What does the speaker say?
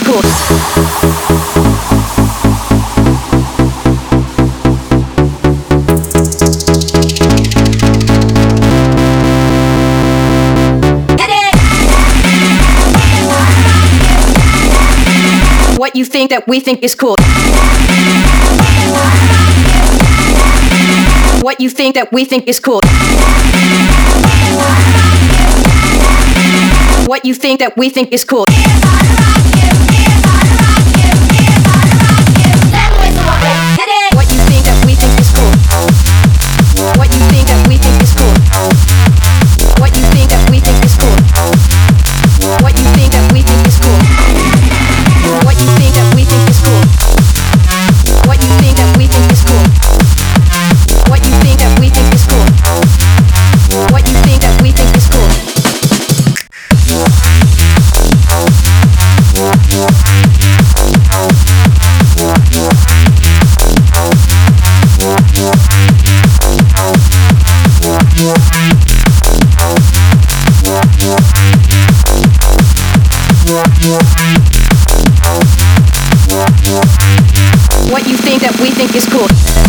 cool? What you think that we think is cool? What you think that we think is cool? What you think that we think is cool? What you think that we think is cool? What you think that we think is cool? What you think that we think is cool? What you think that we think is cool? What you think that we think is cool? What you think that we think is cool? What you think that we think is cool? What you think that we think is cool? What you think that we think is cool?